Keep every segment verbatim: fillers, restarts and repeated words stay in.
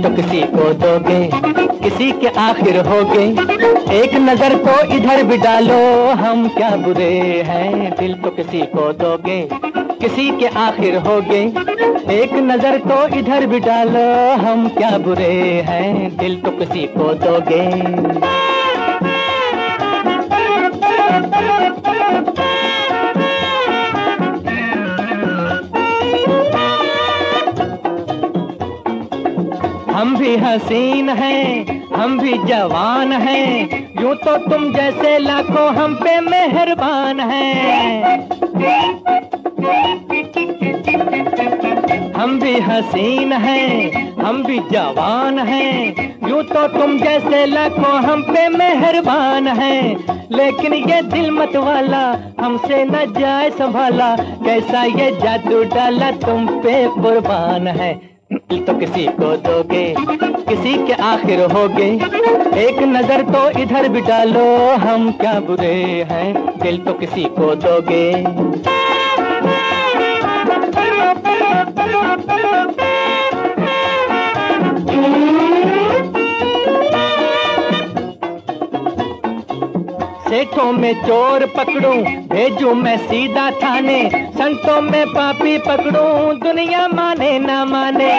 दिल तो किसी को दोगे, किसी के आखिर होगे, एक नजर तो इधर भी डालो, हम क्या बुरे हैं। दिल तो किसी को दोगे, किसी के आखिर होगे, एक नजर तो इधर भी डालो, हम क्या बुरे हैं। दिल तो किसी को दोगे। हम भी हसीन हैं, हम भी जवान हैं, यूं तो तुम जैसे लाखों हम पे मेहरबान हैं। हम भी हसीन हैं, हम भी जवान हैं, यूं तो तुम जैसे लाखों हम पे मेहरबान हैं। लेकिन ये दिल मत वाला हमसे न जाए संभाला, कैसा ये जादू डाला तुम पे कुर्बान है। दिल तो किसी को दोगे, किसी के आखिर होगे, एक नजर तो इधर भी डालो, हम क्या बुरे हैं। दिल तो किसी को दोगे। सेठों में चोर पकड़ूं, भेजूं मैं सीधा थाने, संतों में पापी पकड़ूं, दुनिया माने ना माने।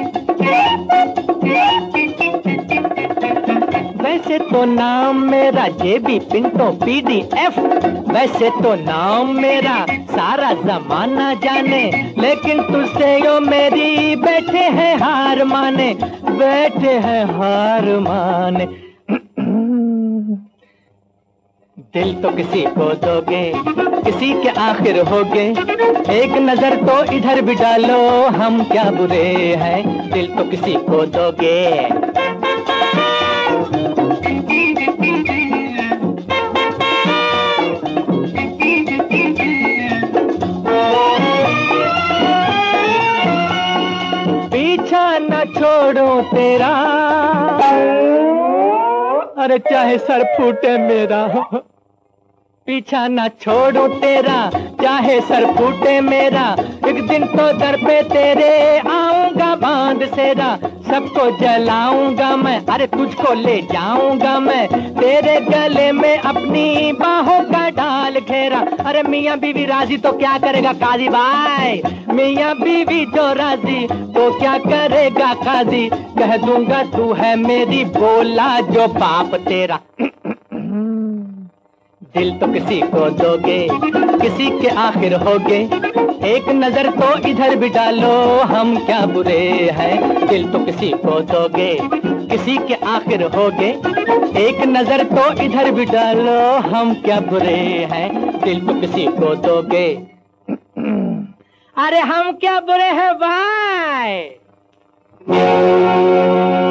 वैसे तो नाम मेरा जेबी पिंटो पीडीएफ, वैसे तो नाम मेरा सारा जमाना जाने, लेकिन तुझसे यो मेरी बैठे हैं हार माने, बैठे हैं हार माने। दिल तो किसी को दोगे, किसी के आखिर होगे, एक नजर तो इधर भी डालो, हम क्या बुरे हैं। दिल तो किसी को दोगे। पीछा न छोड़ो तेरा, अरे चाहे सर फूटे मेरा, पीछा न छोड़ो तेरा, चाहे सर फूटे मेरा, एक दिन तो दर पे तेरे आऊंगा बांध सेरा, सबको जलाऊंगा मैं, अरे तुझको ले जाऊंगा मैं, तेरे गले में अपनी बाहों का डाल घेरा। अरे मियाँ बीवी राजी तो क्या करेगा काजी भाई, मियाँ बीवी जो राजी तो क्या करेगा काजी, कह दूंगा तू है मेरी बोला जो बाप तेरा। दिल तो किसी को दोगे, किसी के आखिर होगे, एक नजर तो इधर भी डालो, हम क्या बुरे हैं। दिल तो किसी को दोगे, किसी के आखिर होगे, एक नजर तो इधर भी डालो, हम क्या बुरे हैं। दिल तो किसी को दोगे। अरे हम क्या बुरे हैं भाई।